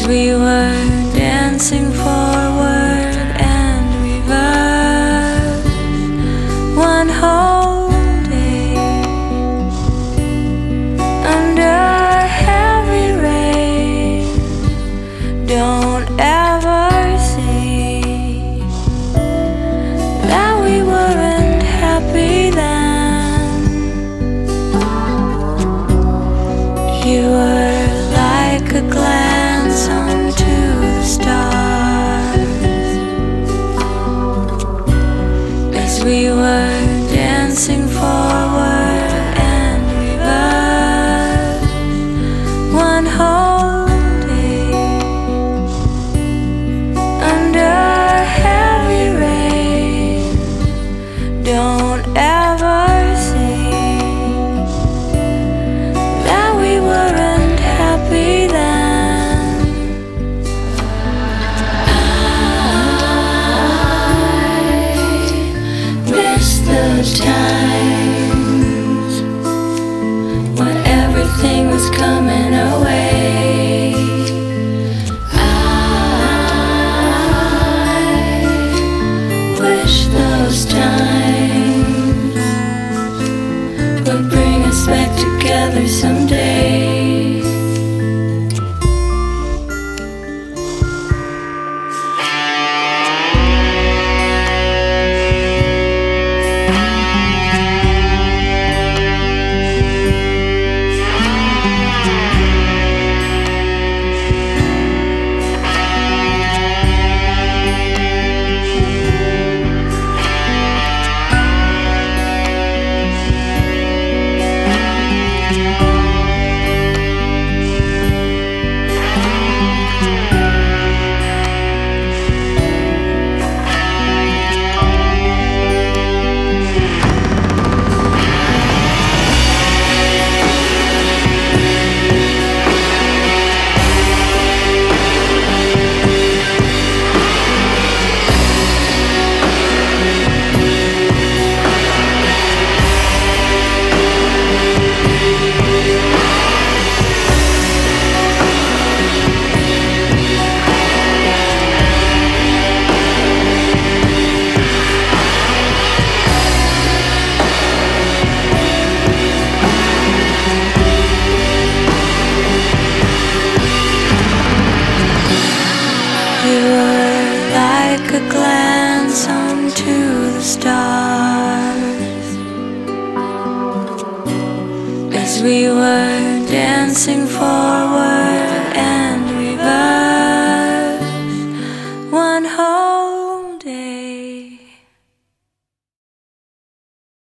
as we were dancing forward and reverse one whole day under heavy rain. Don't ever say that we weren't happy then. You were like a glance onto the stars as we were dancing forward and reverse one whole day under heavy rain. Don't ever say that we weren't happy then. I miss those times when everything was coming our way. I wish those times would bring us back together someday. You were like a glance onto the stars as we were dancing forward and